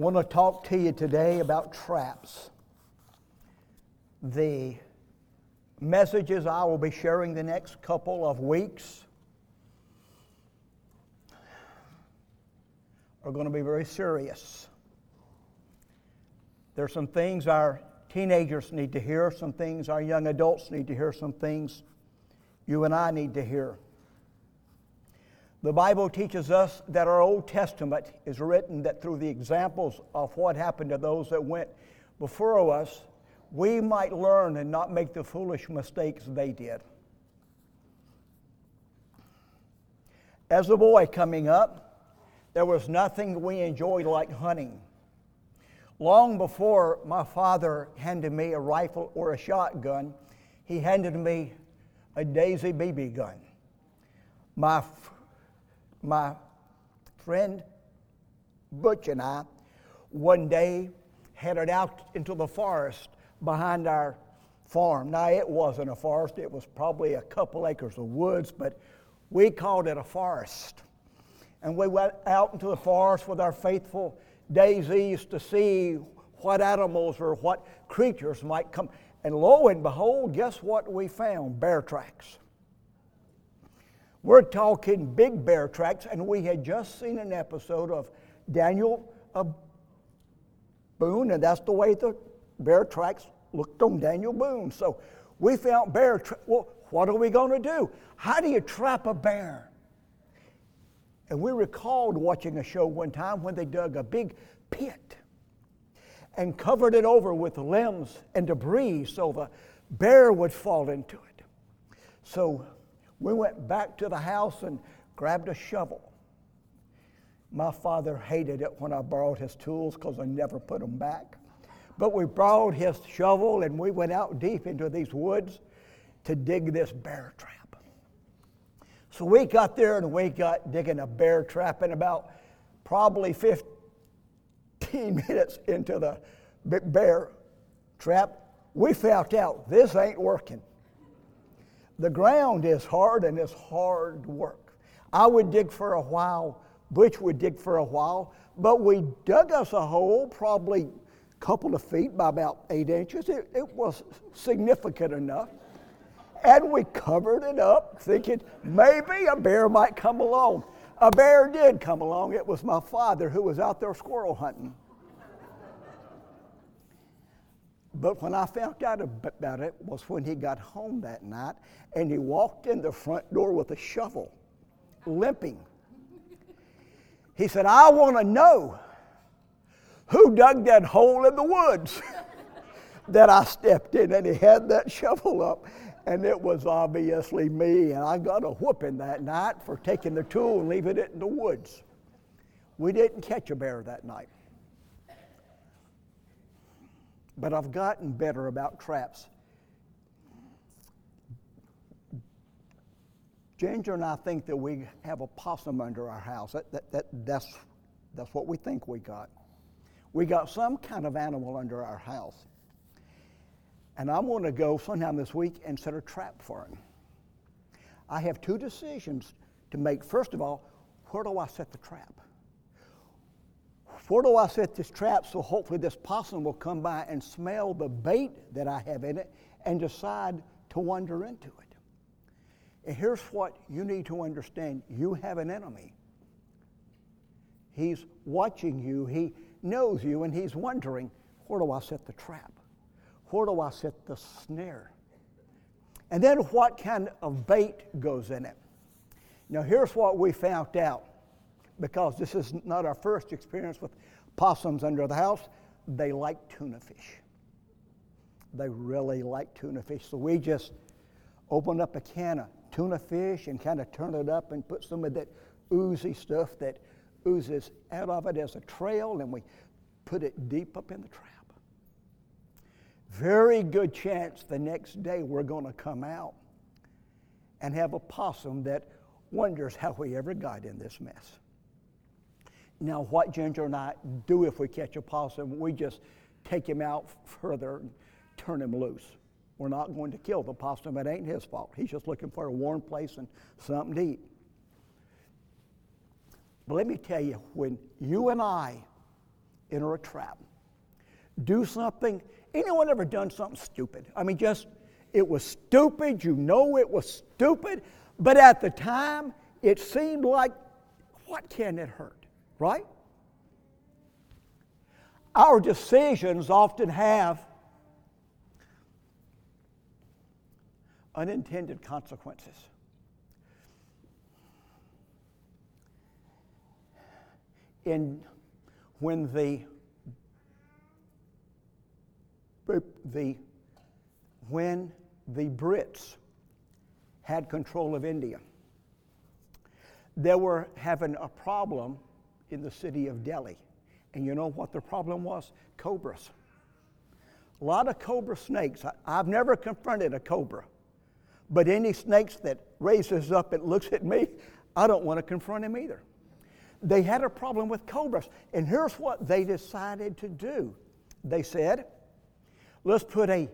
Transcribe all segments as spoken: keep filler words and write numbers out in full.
want to talk to you today about traps. The messages I will be sharing the next couple of weeks are going to be very serious. There are some things our teenagers need to hear, some things our young adults need to hear, some things you and I need to hear. The Bible teaches us that our Old Testament is written that through the examples of what happened to those that went before us, we might learn and not make the foolish mistakes they did. As a boy coming up, there was nothing we enjoyed like hunting. Long before my father handed me a rifle or a shotgun, he handed me a Daisy B B gun. My My friend Butch and I one day headed out into the forest behind our farm. Now, it wasn't a forest. It was probably a couple acres of woods, but we called it a forest. And we went out into the forest with our faithful Daisies to see what animals or what creatures might come. And lo and behold, guess what we found? Bear tracks. We're talking big bear tracks, and we had just seen an episode of Daniel uh, Boone, and that's the way the bear tracks looked on Daniel Boone. So we found bear tracks. Well, what are we going to do? How do you trap a bear? And we recalled watching a show one time when they dug a big pit and covered it over with limbs and debris so the bear would fall into it. So we went back to the house and grabbed a shovel. My father hated it when I borrowed his tools because I never put them back. But we borrowed his shovel and we went out deep into these woods to dig this bear trap. So we got there and we got digging a bear trap, and about probably fifteen minutes into the bear trap, we found out this ain't working. The ground is hard and it's hard work. I would dig for a while, Butch would dig for a while, but we dug us a hole probably a couple of feet by about eight inches. It, it was significant enough. And we covered it up thinking maybe a bear might come along. A bear did come along. It was my father who was out there squirrel hunting. But when I found out about it was when he got home that night and he walked in the front door with a shovel, limping. He said, "I want to know who dug that hole in the woods that I stepped in." And he had that shovel up, and it was obviously me. And I got a whooping that night for taking the tool and leaving it in the woods. We didn't catch a bear that night. But I've gotten better about traps. Ginger and I think that we have a possum under our house. That, that, that, that's, that's what we think we got. We got some kind of animal under our house. And I'm going to go sometime this week and set a trap for him. I have two decisions to make. First of all, where do I set the trap? Where do I set this trap so hopefully this possum will come by and smell the bait that I have in it and decide to wander into it? And here's what you need to understand. You have an enemy. He's watching you. He knows you, and he's wondering, where do I set the trap? Where do I set the snare? And then what kind of bait goes in it? Now here's what we found out. Because this is not our first experience with possums under the house, they like tuna fish. They really like tuna fish. So we just opened up a can of tuna fish and kind of turned it up and put some of that oozy stuff that oozes out of it as a trail, and we put it deep up in the trap. Very good chance the next day we're going to come out and have a possum that wonders how we ever got in this mess. Now, what Ginger and I do if we catch a possum, we just take him out further and turn him loose. We're not going to kill the possum. It ain't his fault. He's just looking for a warm place and something to eat. But let me tell you, when you and I enter a trap. Do something. Anyone ever done something stupid? I mean, just, it was stupid. You know it was stupid. But at the time, it seemed like, what can it hurt? Right? Our decisions often have unintended consequences. In when the the when the Brits had control of India, they were having a problem in the city of Delhi. And you know what the problem was? Cobras. A lot of cobra snakes. I, I've never confronted a cobra. But any snakes that raises up and looks at me, I don't want to confront him either. They had a problem with cobras. And here's what they decided to do. They said, let's put a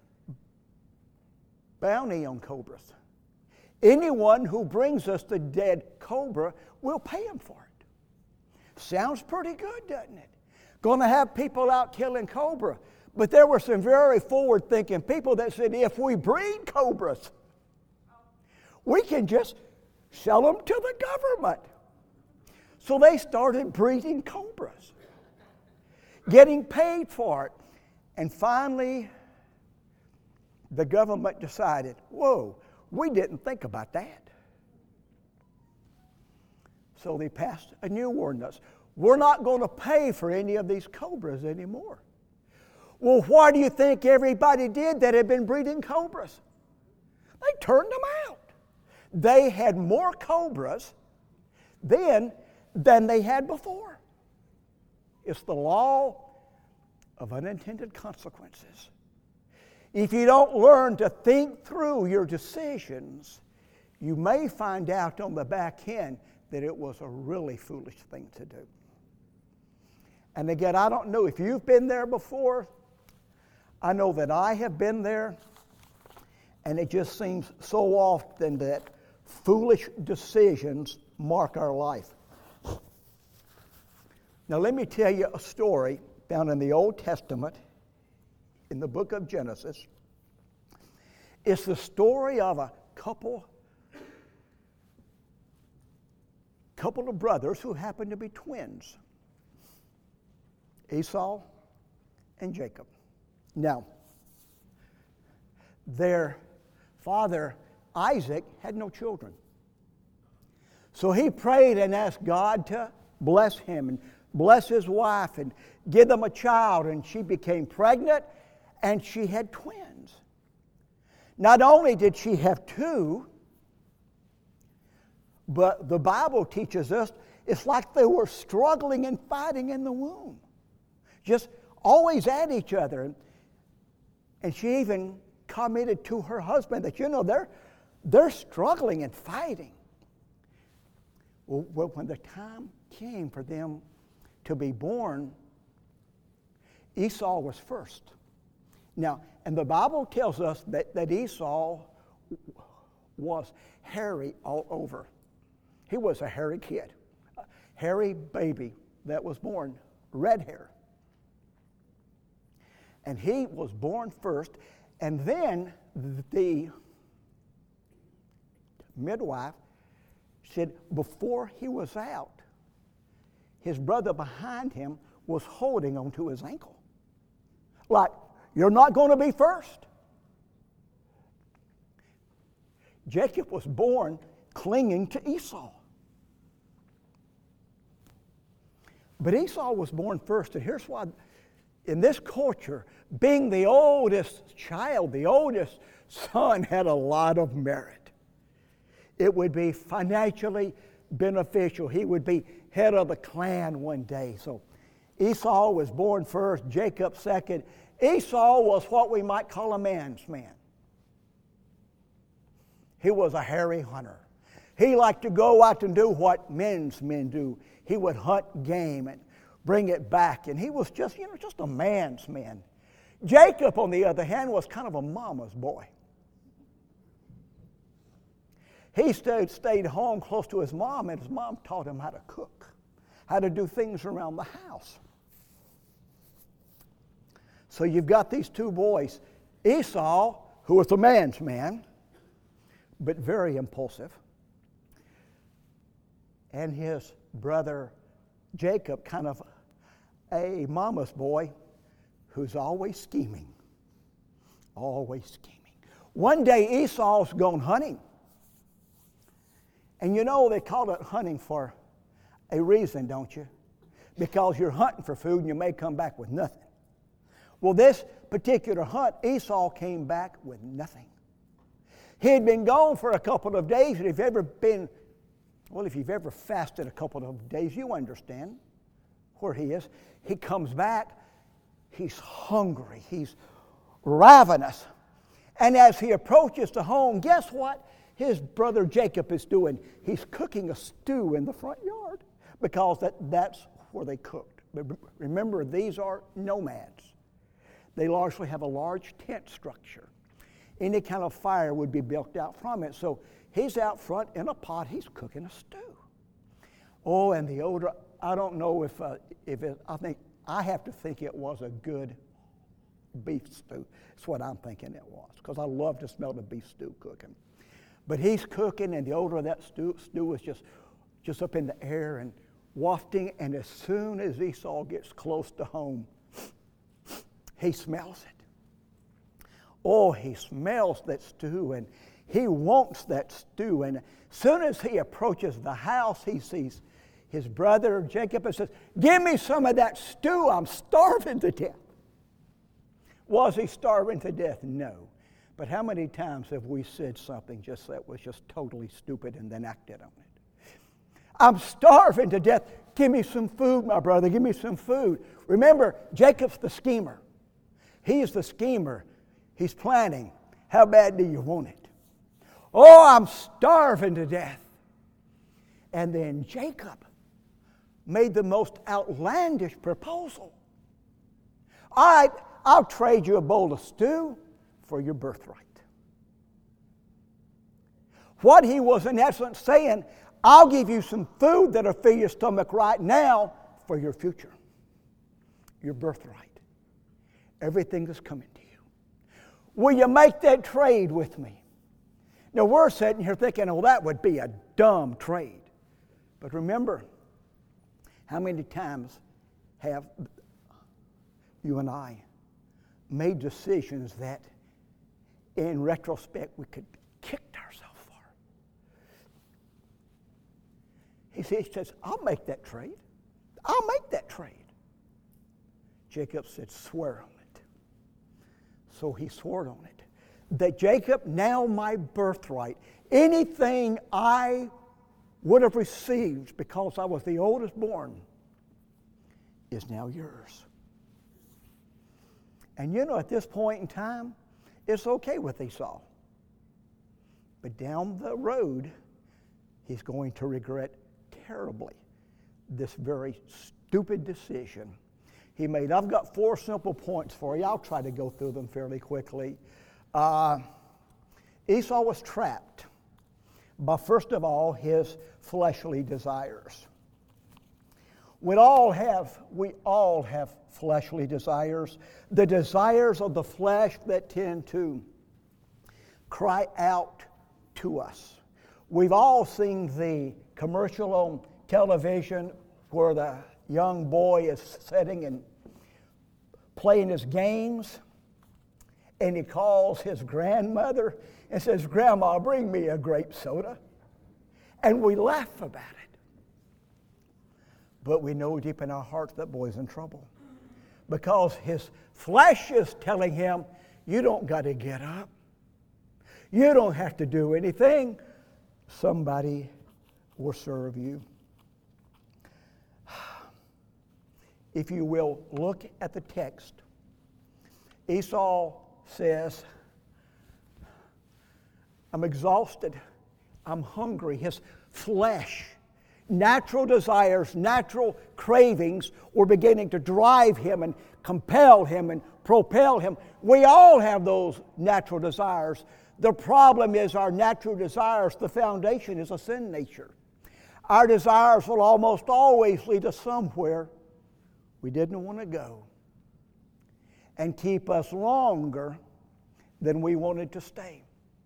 bounty on cobras. Anyone who brings us the dead cobra, we'll pay him for it. Sounds pretty good, doesn't it? Going to have people out killing cobra. But there were some very forward-thinking people that said, if we breed cobras, we can just sell them to the government. So they started breeding cobras, getting paid for it. And finally, the government decided, whoa, we didn't think about that. So they passed a new ordinance. We're not going to pay for any of these cobras anymore. Well, why do you think everybody did that had been breeding cobras? They turned them out. They had more cobras then than they had before. It's the law of unintended consequences. If you don't learn to think through your decisions, you may find out on the back end that it was a really foolish thing to do. And again, I don't know if you've been there before. I know that I have been there, and it just seems so often that foolish decisions mark our life. Now, let me tell you a story found in the Old Testament, in the book of Genesis. It's the story of a couple couple of brothers who happened to be twins, Esau and Jacob. Now, their father, Isaac, had no children. So he prayed and asked God to bless him and bless his wife and give them a child, and she became pregnant and she had twins. Not only did she have two, but the Bible teaches us it's like they were struggling and fighting in the womb. Just always at each other. And she even commented to her husband that, you know, they're, they're struggling and fighting. Well, when the time came for them to be born, Esau was first. Now, and the Bible tells us that, that Esau was hairy all over. He was a hairy kid, a hairy baby that was born, red hair. And he was born first, and then the midwife said before he was out, his brother behind him was holding onto his ankle. Like, you're not going to be first. Jacob was born clinging to Esau. But Esau was born first, and here's why. In this culture, being the oldest child, the oldest son, had a lot of merit. It would be financially beneficial. He would be head of the clan one day. So Esau was born first, Jacob second. Esau was what we might call a man's man. He was a hairy hunter. He liked to go out and do what men's men do. He would hunt game and bring it back. And he was just, you know, just a man's man. Jacob, on the other hand, was kind of a mama's boy. He stayed, stayed home close to his mom, and his mom taught him how to cook, how to do things around the house. So you've got these two boys. Esau, who was a man's man, but very impulsive, and his brother Jacob, kind of a mama's boy, who's always scheming. Always scheming. One day Esau's gone hunting. And you know they call it hunting for a reason, don't you? Because you're hunting for food and you may come back with nothing. Well, this particular hunt, Esau came back with nothing. He had been gone for a couple of days, and if you've ever been, well, if you've ever fasted a couple of days, you understand where he is. He comes back, he's hungry, he's ravenous. And as he approaches the home, guess what his brother Jacob is doing? He's cooking a stew in the front yard, because that, that's where they cooked. But remember, these are nomads. They largely have a large tent structure. Any kind of fire would be built out from it. So he's out front in a pot, he's cooking a stew. Oh, and the odor, I don't know if, uh, if it, I think, I have to think it was a good beef stew. That's what I'm thinking it was, because I love to smell the beef stew cooking. But he's cooking, and the odor of that stew, stew is just, just up in the air and wafting, and as soon as Esau gets close to home, he smells it. Oh, he smells that stew, and he wants that stew. And as soon as he approaches the house, he sees his brother Jacob and says, "Give me some of that stew. I'm starving to death." Was he starving to death? No. But how many times have we said something just that was just totally stupid and then acted on it? I'm starving to death. Give me some food, my brother. Give me some food. Remember, Jacob's the schemer. He's the schemer. He's planning. How bad do you want it? Oh, I'm starving to death. And then Jacob made the most outlandish proposal. All right, I'll trade you a bowl of stew for your birthright. What he was in essence saying, I'll give you some food that'll fill your stomach right now for your future, your birthright. Everything that's coming to you. Will you make that trade with me? Now we're sitting here thinking, oh, that would be a dumb trade. But remember, how many times have you and I made decisions that in retrospect we could kicked ourselves for? He says, I'll make that trade. I'll make that trade. Jacob said, swear on it. So he swore on it. That Jacob, now my birthright, anything I would have received because I was the oldest born, is now yours. And you know, at this point in time, it's okay with Esau. But down the road, he's going to regret terribly this very stupid decision he made. I've got four simple points for you. I'll try to go through them fairly quickly. Uh, Esau was trapped by, first of all, his fleshly desires. We all have, we all have fleshly desires. The desires of the flesh that tend to cry out to us. We've all seen the commercial on television where the young boy is sitting and playing his games, and he calls his grandmother and says, "Grandma, bring me a grape soda." And we laugh about it. But we know deep in our hearts that boy's in trouble, because his flesh is telling him, you don't got to get up. You don't have to do anything. Somebody will serve you. If you will look at the text, Esau says, I'm exhausted. I'm hungry. His flesh, natural desires, natural cravings were beginning to drive him and compel him and propel him. We all have those natural desires. The problem is our natural desires, the foundation is a sin nature. Our desires will almost always lead us somewhere we didn't want to go. and keep us longer than we wanted to stay.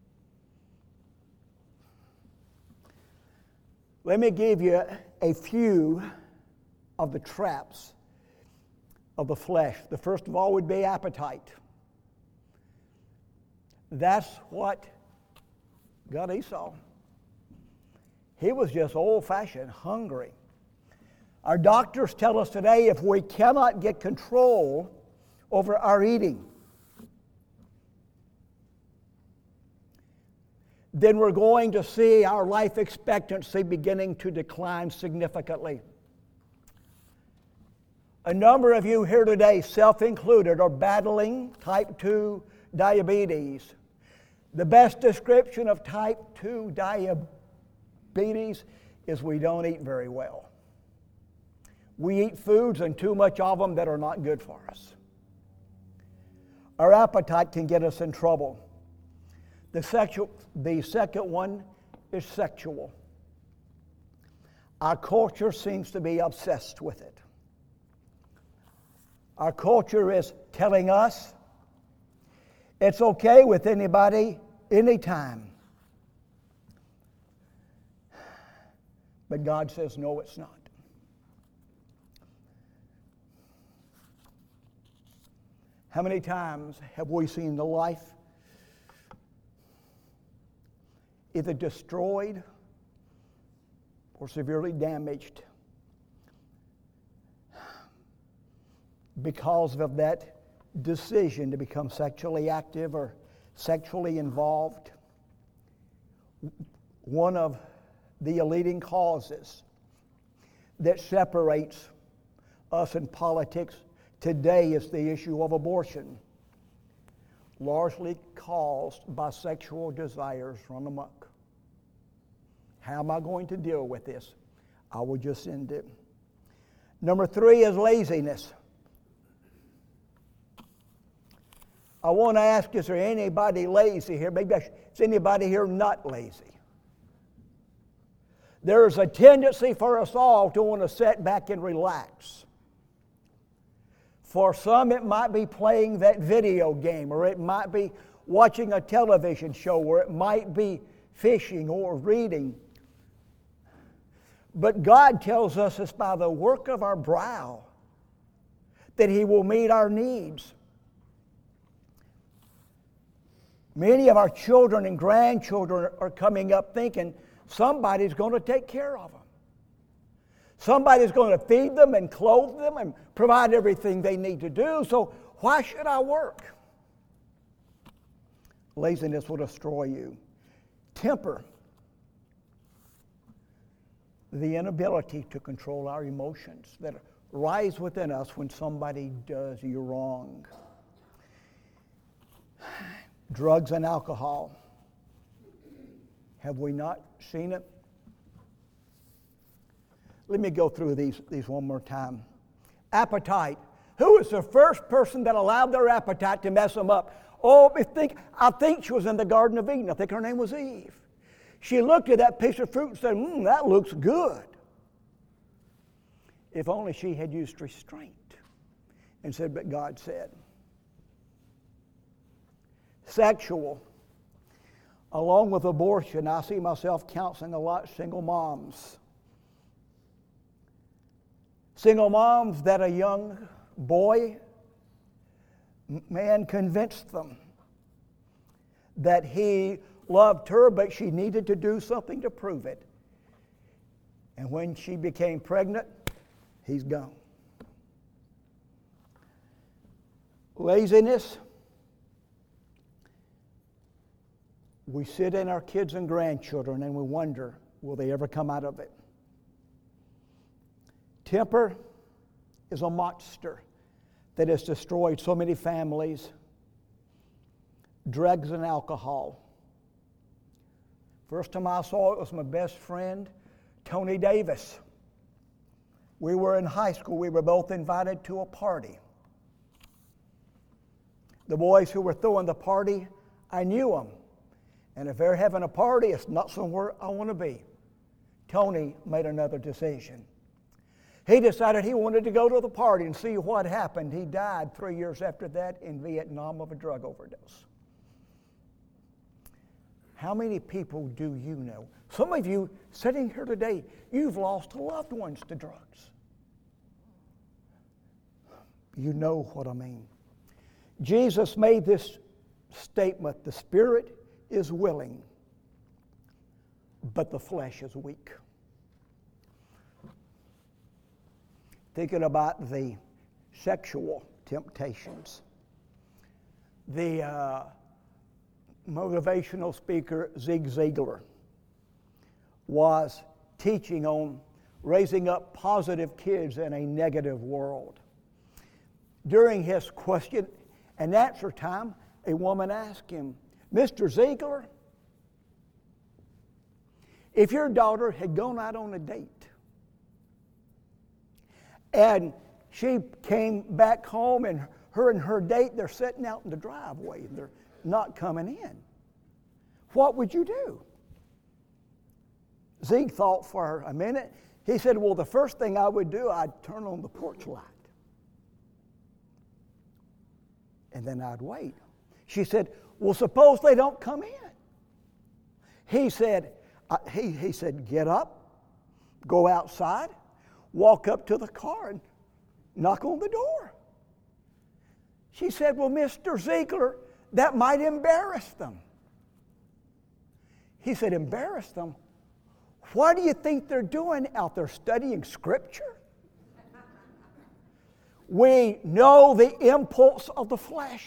Let me give you a few of the traps of the flesh. The first of all would be appetite. That's what got Esau. He was just old-fashioned hungry. Our doctors tell us today if we cannot get control over our eating, then we're going to see our life expectancy beginning to decline significantly. A number of you here today, self-included, are battling type two diabetes. The best description of type two diabetes is we don't eat very well. We eat foods, and too much of them, that are not good for us. Our appetite can get us in trouble. The, sexual, the second one is sexual. Our culture seems to be obsessed with it. Our culture is telling us it's okay with anybody, anytime. But God says, no, it's not. How many times have we seen the life either destroyed or severely damaged because of that decision to become sexually active or sexually involved? One of the leading causes that separates us in politics today is the issue of abortion, largely caused by sexual desires run amok. How am I going to deal with this? I will just end it. Number three is laziness. I want to ask, is there anybody lazy here? Maybe I should, is anybody here not lazy? There's a tendency for us all to want to sit back and relax. For some, it might be playing that video game, or it might be watching a television show, or it might be fishing or reading. But God tells us it's by the work of our brow that He will meet our needs. Many of our children and grandchildren are coming up thinking somebody's going to take care of them. Somebody's going to feed them and clothe them and provide everything they need to do, so why should I work? Laziness will destroy you. Temper, the inability to control our emotions that rise within us when somebody does you wrong. Drugs and alcohol. Have we not seen it? Let me go through these, these one more time. Appetite. Who was the first person that allowed their appetite to mess them up? Oh, I think, I think she was in the Garden of Eden. I think her name was Eve. She looked at that piece of fruit and said, hmm, that looks good. If only she had used restraint and said, but God said. Sexual. Along with abortion, I see myself counseling a lot of single moms. Single moms that a young boy, man convinced them that he loved her, but she needed to do something to prove it. And when she became pregnant, he's gone. Laziness. We sit in our kids and grandchildren and we wonder, will they ever come out of it? Temper is a monster that has destroyed so many families. Drugs and alcohol. First time I saw it was my best friend, Tony Davis. We were in high school. We were both invited to a party. The boys who were throwing the party, I knew them. And if they're having a party, it's not somewhere I want to be. Tony made another decision. He decided he wanted to go to the party and see what happened. He died three years after that in Vietnam of a drug overdose. How many people do you know? Some of you sitting here today, you've lost loved ones to drugs. You know what I mean. Jesus made this statement, the spirit is willing, but the flesh is weak. Thinking about the sexual temptations. The uh, motivational speaker Zig Ziglar was teaching on raising up positive kids in a negative world. During his question and answer time, a woman asked him, Mister Ziegler, if your daughter had gone out on a date and she came back home and her and her date, they're sitting out in the driveway and they're not coming in, what would you do? Zeke thought for a minute. He said, well, the first thing I would do, I'd turn on the porch light. And then I'd wait. She said, well, suppose they don't come in. He said, uh, he, he said, get up, go outside, walk up to the car and knock on the door. She said, well, Mister Ziegler, that might embarrass them. He said, embarrass them? What do you think they're doing out there, studying Scripture? We know the impulse of the flesh.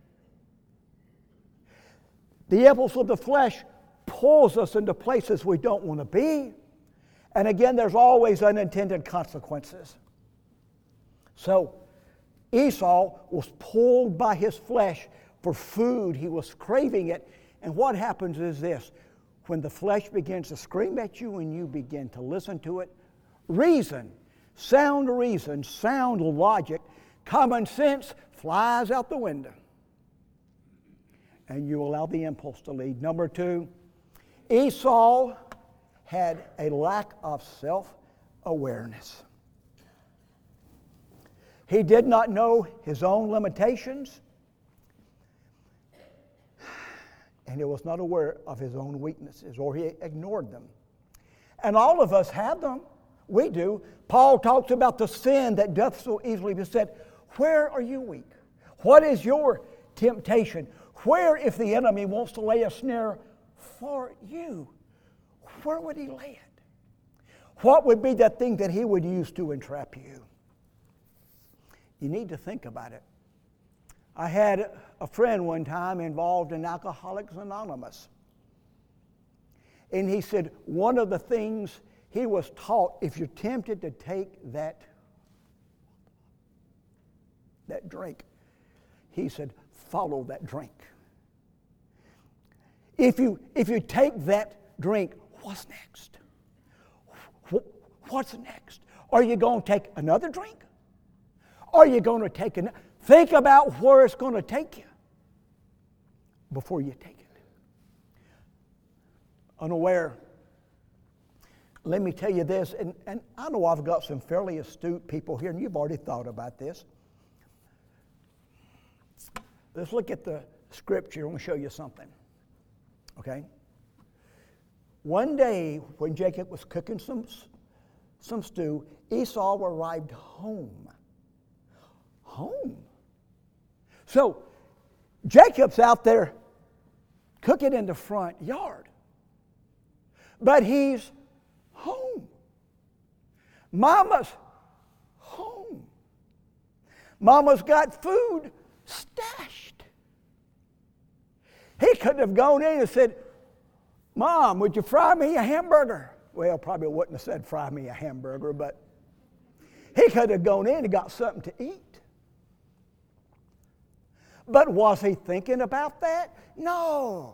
The impulse of the flesh pulls us into places we don't want to be. And again, there's always unintended consequences. So Esau was pulled by his flesh for food. He was craving it. And what happens is this. When the flesh begins to scream at you and you begin to listen to it, reason, sound reason, sound logic, common sense flies out the window. And you allow the impulse to lead. Number two, Esau had a lack of self-awareness. He did not know his own limitations, and he was not aware of his own weaknesses, or he ignored them. And all of us have them. We do. Paul talks about the sin that doth so easily beset. Where are you weak? What is your temptation? Where, if the enemy wants to lay a snare for you, where would he lay it? What would be that thing that he would use to entrap you? You need to think about it. I had a friend one time involved in Alcoholics Anonymous. And he said one of the things he was taught, if you're tempted to take that, that drink, he said, follow that drink. If you, if you take that drink, what's next? What's next? Are you going to take another drink? Are you going to take another? Think about where it's going to take you before you take it. Unaware. Let me tell you this, and, and I know I've got some fairly astute people here, and you've already thought about this. Let's look at the scripture. I want to show you something. Okay? One day, when Jacob was cooking some, some stew, Esau arrived home. Home? So, Jacob's out there cooking in the front yard. But he's home. Mama's home. Mama's got food stashed. He couldn't have gone in and said, Mom, would you fry me a hamburger? Well, probably wouldn't have said fry me a hamburger, but he could have gone in and got something to eat. But was he thinking about that? No.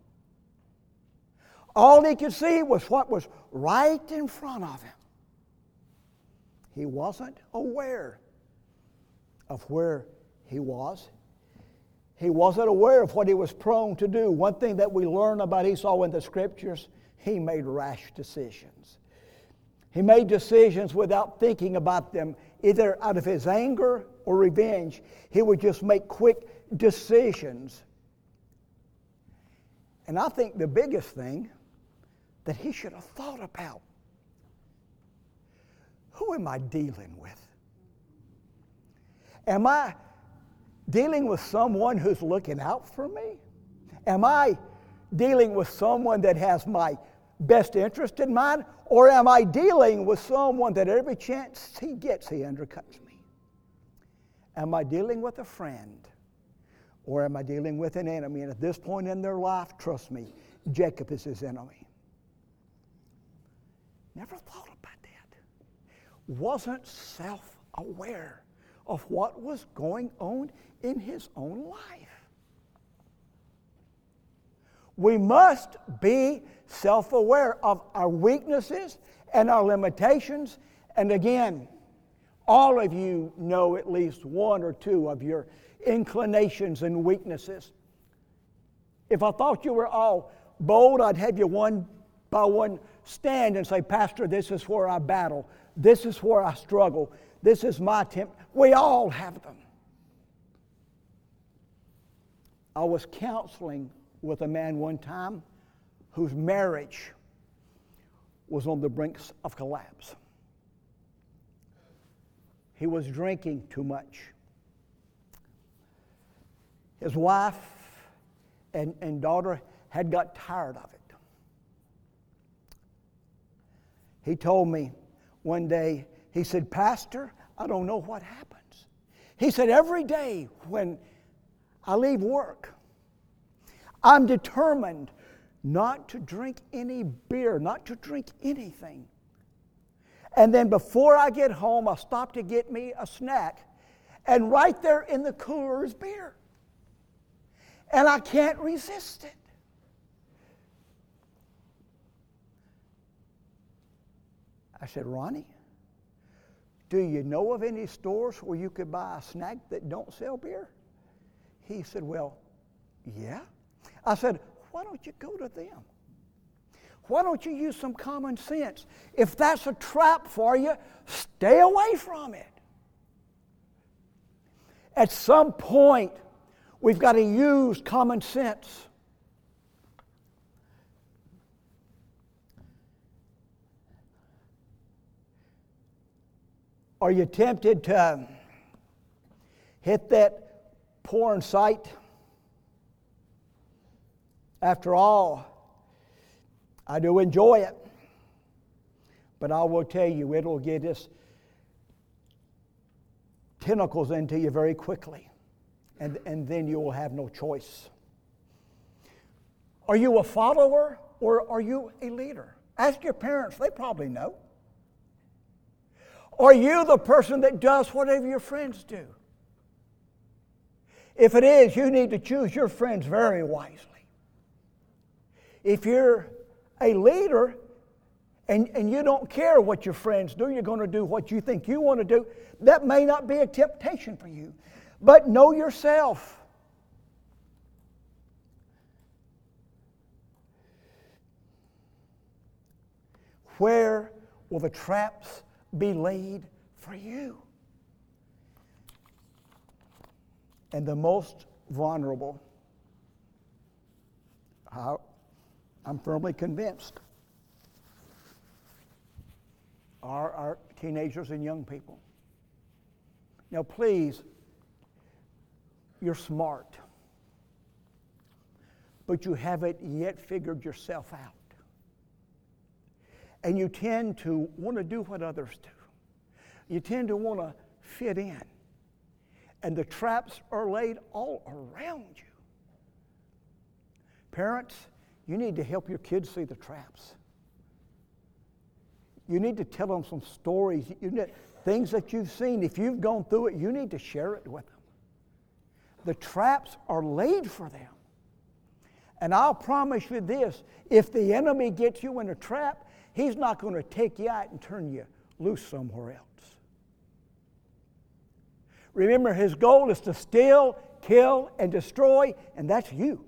All he could see was what was right in front of him. He wasn't aware of where he was. He wasn't aware of what he was prone to do. One thing that we learn about Esau in the Scriptures, he made rash decisions. He made decisions without thinking about them, either out of his anger or revenge. He would just make quick decisions. And I think the biggest thing that he should have thought about, who am I dealing with? Am I dealing with someone who's looking out for me? Am I dealing with someone that has my best interest in mind? Or am I dealing with someone that every chance he gets, he undercuts me? Am I dealing with a friend? Or am I dealing with an enemy? And at this point in their life, trust me, Jacob is his enemy. Never thought about that. Wasn't self-aware of what was going on in his own life. We must be self-aware of our weaknesses and our limitations. And again, all of you know at least one or two of your inclinations and weaknesses. If I thought you were all bold, I'd have you one by one stand and say, Pastor, this is where I battle. This is where I struggle. This is my attempt. We all have them. I was counseling with a man one time whose marriage was on the brink of collapse. He was drinking too much. His wife and, and daughter had got tired of it. He told me one day, he said, Pastor, I don't know what happens. He said, every day when I leave work, I'm determined not to drink any beer, not to drink anything. And then before I get home, I stop to get me a snack. And right there in the cooler is beer. And I can't resist it. I said, Ronnie, do you know of any stores where you could buy a snack that don't sell beer? He said, well, yeah. I said, why don't you go to them? Why don't you use some common sense? If that's a trap for you, stay away from it. At some point, we've got to use common sense. Are you tempted to hit that porn site? After all, I do enjoy it. But I will tell you, it'll get its tentacles into you very quickly. And, and then you will have no choice. Are you a follower or are you a leader? Ask your parents, they probably know. Are you the person that does whatever your friends do? If it is, you need to choose your friends very wisely. If you're a leader and, and you don't care what your friends do, you're going to do what you think you want to do, that may not be a temptation for you. But know yourself. Where will the traps be laid for you? And the most vulnerable, I, I'm firmly convinced, are our teenagers and young people. Now please, you're smart, but you haven't yet figured yourself out. And you tend to want to do what others do. You tend to want to fit in. And the traps are laid all around you. Parents, you need to help your kids see the traps. You need to tell them some stories, you need, things that you've seen. If you've gone through it, you need to share it with them. The traps are laid for them. And I'll promise you this, if the enemy gets you in a trap, he's not going to take you out and turn you loose somewhere else. Remember, his goal is to steal, kill, and destroy, and that's you.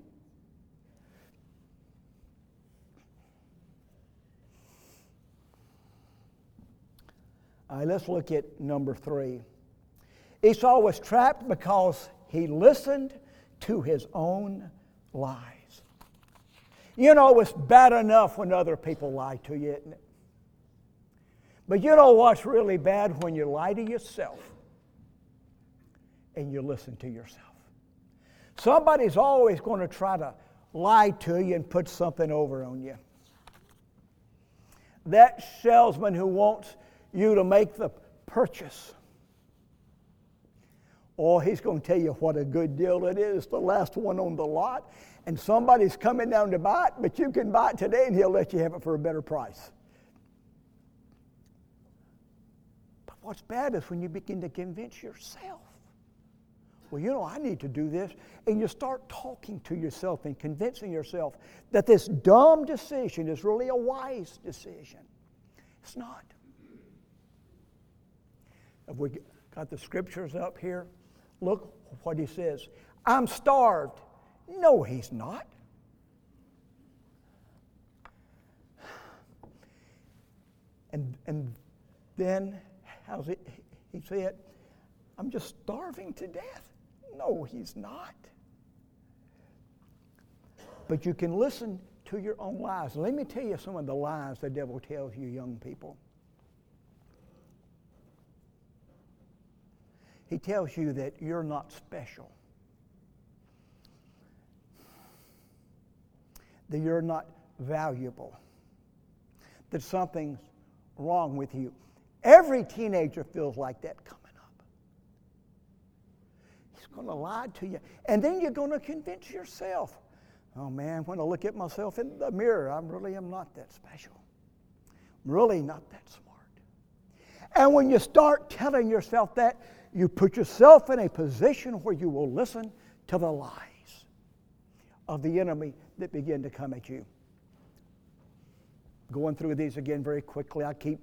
All right, let's look at number three. Esau was trapped because he listened to his own lies. You know, it's bad enough when other people lie to you, isn't it? But you know what's really bad? When you lie to yourself and you listen to yourself. Somebody's always going to try to lie to you and put something over on you. That salesman who wants you to make the purchase, oh, he's going to tell you what a good deal it is, the last one on the lot, and somebody's coming down to buy it, but you can buy it today and he'll let you have it for a better price. But what's bad is when you begin to convince yourself, well, you know, I need to do this, and you start talking to yourself and convincing yourself that this dumb decision is really a wise decision. It's not. Have we got the scriptures up here? Look what he says. I'm starved. No, he's not. And, and then, how's it? He said, I'm just starving to death. No, he's not. But you can listen to your own lies. Let me tell you some of the lies the devil tells you young people. He tells you that you're not special, that you're not valuable, that something's wrong with you. Every teenager feels like that coming up. He's going to lie to you. And then you're going to convince yourself, oh man, when I look at myself in the mirror, I really am not that special. I'm really not that smart. And when you start telling yourself that, you put yourself in a position where you will listen to the lies of the enemy that begin to come at you. Going through these again very quickly. I keep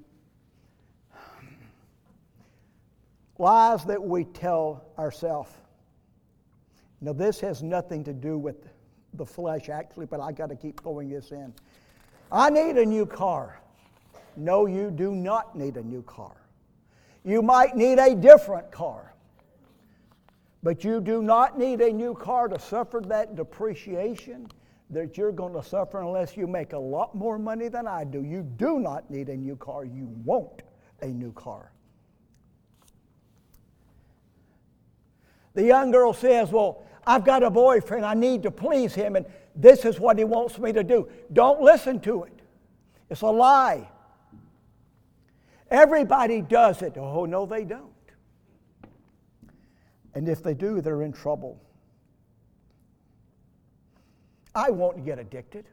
lies that we tell ourselves. Now, this has nothing to do with the flesh, actually, but I got to keep throwing this in. I need a new car. No, you do not need a new car. You might need a different car. But you do not need a new car to suffer that depreciation that you're going to suffer unless you make a lot more money than I do. You do not need a new car. You want a new car. The young girl says, well, I've got a boyfriend. I need to please him, and this is what he wants me to do. Don't listen to it. It's a lie. Everybody does it. Oh, no, they don't. And if they do, they're in trouble. I won't get addicted.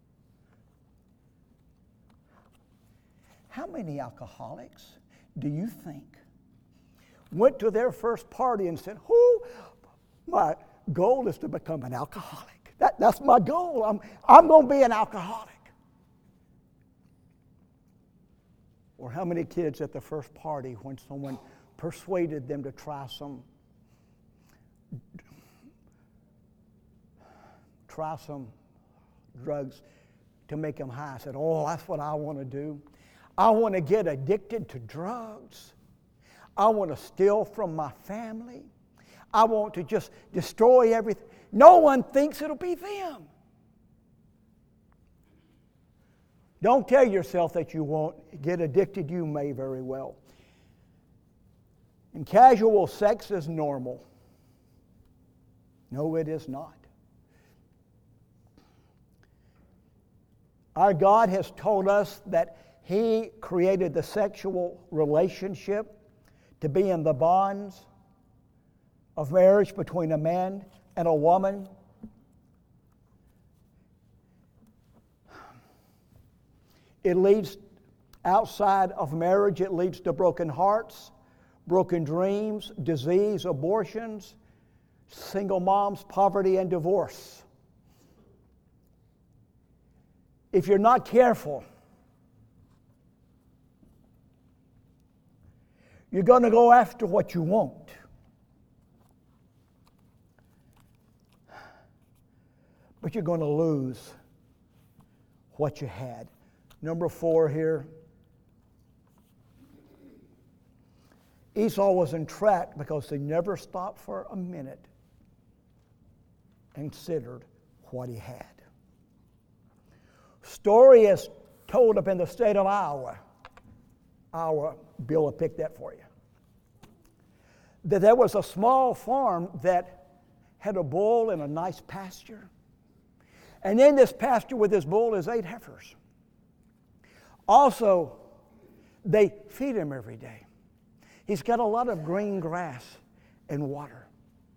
How many alcoholics do you think went to their first party and said, oh, my goal is to become an alcoholic. That, that's my goal. I'm, I'm going to be an alcoholic. Or how many kids at the first party when someone persuaded them to try some try some drugs to make them high, said, oh, that's what I want to do. I want to get addicted to drugs. I want to steal from my family. I want to just destroy everything. No one thinks it'll be them. Don't tell yourself that you won't get addicted. You may very well. And casual sex is normal. No, it is not. Our God has told us that He created the sexual relationship to be in the bonds of marriage between a man and a woman. It leads outside of marriage, it leads to broken hearts, broken dreams, disease, abortions, single moms, poverty, and divorce. If you're not careful, you're going to go after what you want. But you're going to lose what you had. Number four here. Esau was entrapped because he never stopped for a minute and considered what he had. Story is told up in the state of Iowa. Iowa, Bill will pick that for you. That there was a small farm that had a bull in a nice pasture. And in this pasture with this bull is eight heifers. Also, they feed him every day. He's got a lot of green grass and water.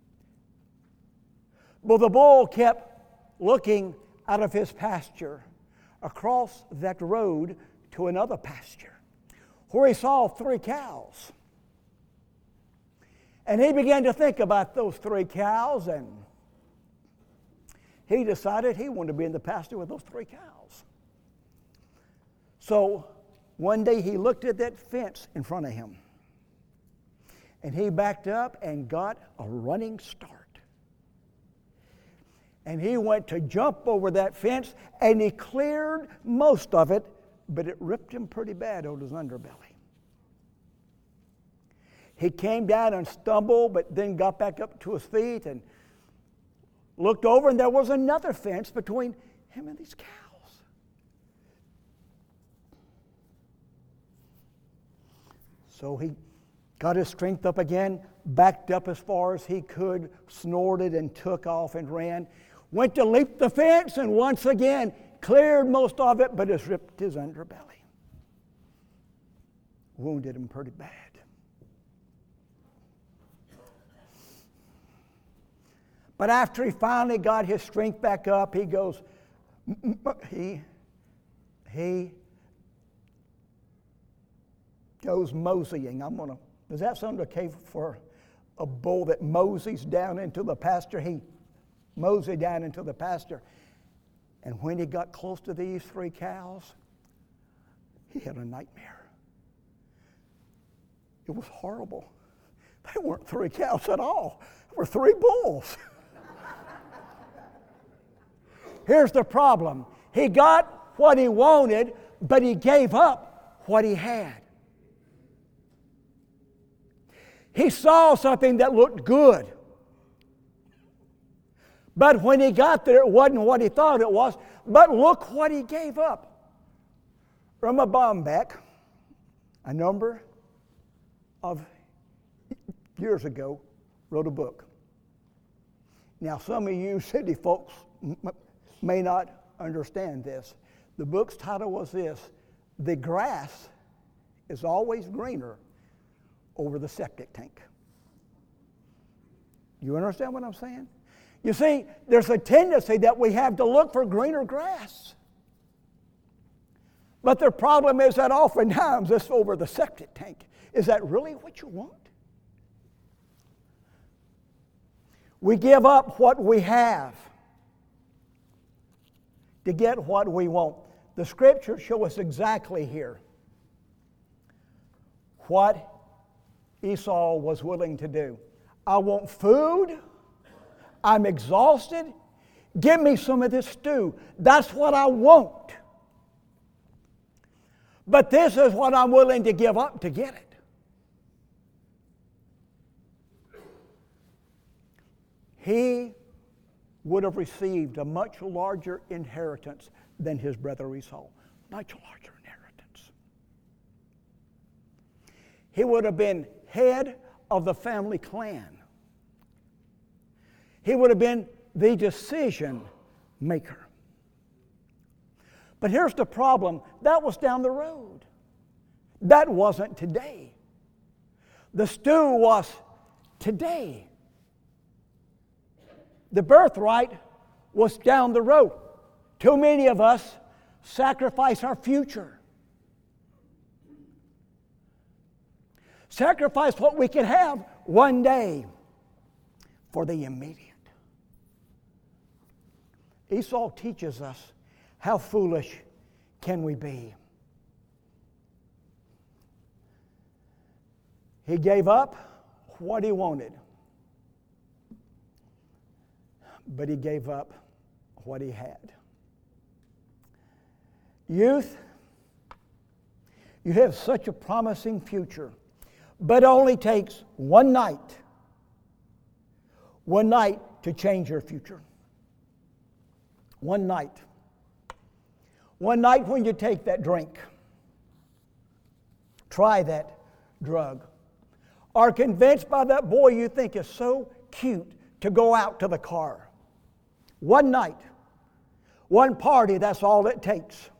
Well, the bull kept looking out of his pasture across that road to another pasture where he saw three cows. And he began to think about those three cows, and he decided he wanted to be in the pasture with those three cows. So one day he looked at that fence in front of him, and he backed up and got a running start. And he went to jump over that fence, and he cleared most of it, but it ripped him pretty bad on his underbelly. He came down and stumbled, but then got back up to his feet and looked over, and there was another fence between him and these cows. So he got his strength up again, backed up as far as he could, snorted and took off and ran. Went to leap the fence, and once again cleared most of it, but it's ripped his underbelly. Wounded him pretty bad. But after he finally got his strength back up, he goes, he, he goes moseying. I'm gonna, does that sound okay for a bull that moseys down into the pasture? He moseyed down into the pasture. And when he got close to these three cows, he had a nightmare. It was horrible. They weren't three cows at all. They were three bulls. Here's the problem. He got what he wanted, but he gave up what he had. He saw something that looked good. But when he got there, it wasn't what he thought it was. But look what he gave up. Irma Bombeck, a number of years ago, wrote a book. Now, some of you city folks may not understand this. The book's title was this: The Grass is Always Greener Over the Septic Tank. You understand what I'm saying? You see, there's a tendency that we have to look for greener grass. But the problem is that oftentimes it's over the septic tank. Is that really what you want? We give up what we have to get what we want. The scriptures show us exactly here what Esau was willing to do. I want food. I'm exhausted. Give me some of this stew. That's what I want. But this is what I'm willing to give up to get it. He would have received a much larger inheritance than his brother Esau. Much larger inheritance. He would have been head of the family clan. He would have been the decision maker. But here's the problem. That was down the road. That wasn't today. The stew was today. The birthright was down the road. Too many of us sacrifice our future. Sacrifice what we can have one day for the immediate. Esau teaches us how foolish can we be. He gave up what he wanted, but he gave up what he had. Youth, you have such a promising future, But it only takes one night, one night to change your future. One night. One night when you take that drink, try that drug, are convinced by that boy you think is so cute to go out to the car. One night, one party, that's all it takes.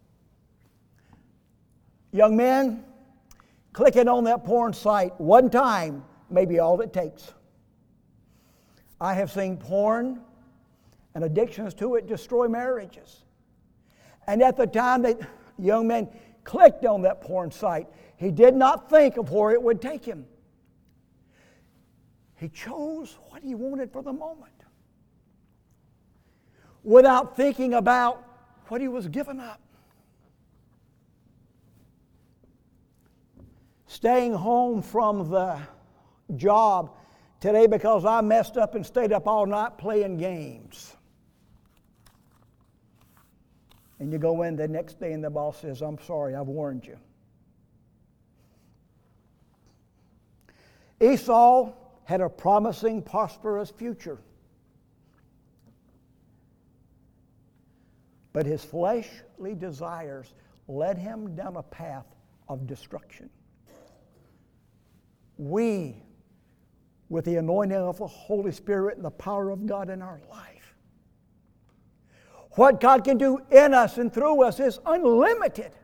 Young men, clicking on that porn site one time may be all it takes. I have seen porn and addictions to it destroy marriages. And at the time that young man clicked on that porn site, he did not think of where it would take him. He chose what he wanted for the moment without thinking about what he was giving up. Staying home from the job today because I messed up and stayed up all night playing games. And you go in the next day and the boss says, I'm sorry, I've warned you. Esau had a promising, prosperous future. But his fleshly desires led him down a path of destruction. We, with the anointing of the Holy Spirit and the power of God in our life, what God can do in us and through us is unlimited.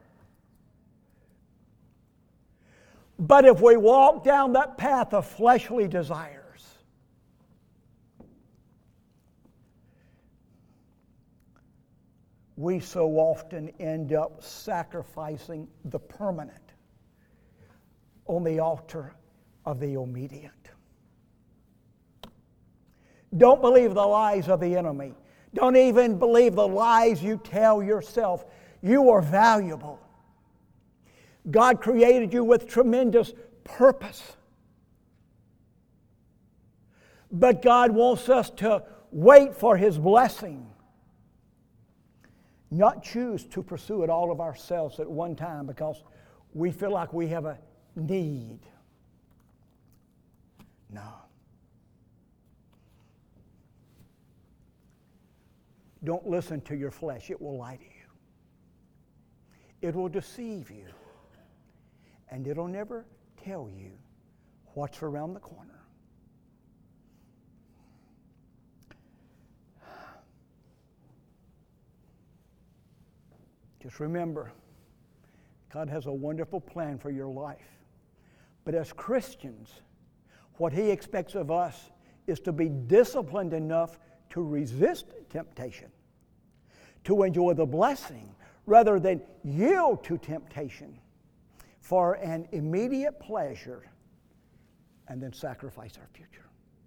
But if we walk down that path of fleshly desires, we so often end up sacrificing the permanent on the altar of the immediate. Don't believe the lies of the enemy. Don't even believe the lies you tell yourself. You are valuable. God created you with tremendous purpose. But God wants us to wait for His blessing, not choose to pursue it all of ourselves at one time because we feel like we have a need. No. Don't listen to your flesh. It will lie to you. It will deceive you. And it'll never tell you what's around the corner. Just remember, God has a wonderful plan for your life. But as Christians, what He expects of us is to be disciplined enough to resist temptation, to enjoy the blessing, rather than yield to temptation for an immediate pleasure and then sacrifice our future.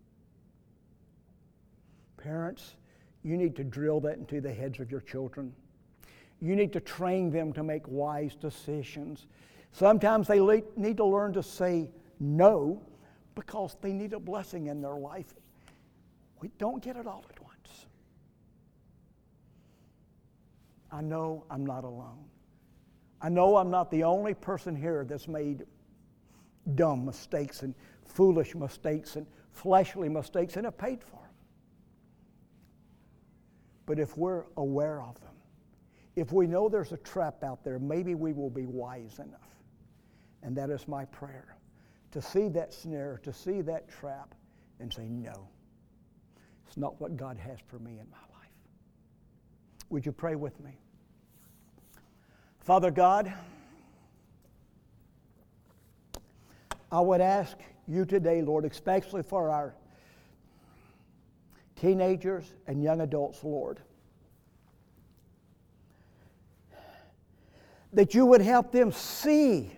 Parents, you need to drill that into the heads of your children. You need to train them to make wise decisions. Sometimes they le- need to learn to say no because they need a blessing in their life. We don't get it all at once. I know I'm not alone. I know I'm not the only person here that's made dumb mistakes and foolish mistakes and fleshly mistakes and have paid for them. But if we're aware of them, if we know there's a trap out there, maybe we will be wise enough. And that is my prayer, to see that snare, to see that trap, and say, no, it's not what God has for me in my life. Would you pray with me? Father God, I would ask you today, Lord, especially for our teenagers and young adults, Lord, that you would help them see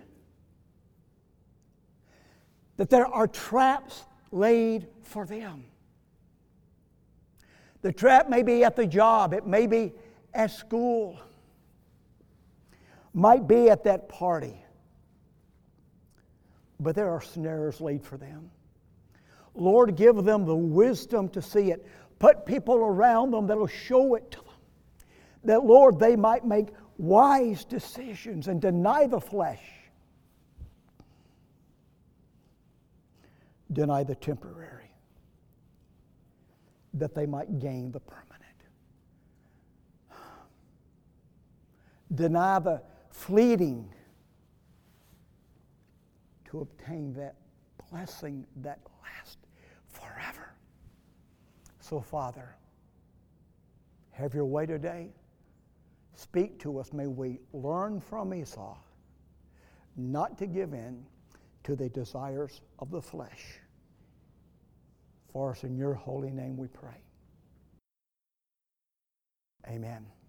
that there are traps laid for them. The trap may be at the job, it may be at school, might be at that party, but there are snares laid for them. Lord, give them the wisdom to see it. Put people around them that will show it to them. That, Lord, they might make wise decisions and deny the flesh deny the temporary, that they might gain the permanent. Deny the fleeting to obtain that blessing that lasts forever. So, Father, have your way today. Speak to us. May we learn from Esau not to give in to the desires of the flesh. For us in your holy name we pray. Amen.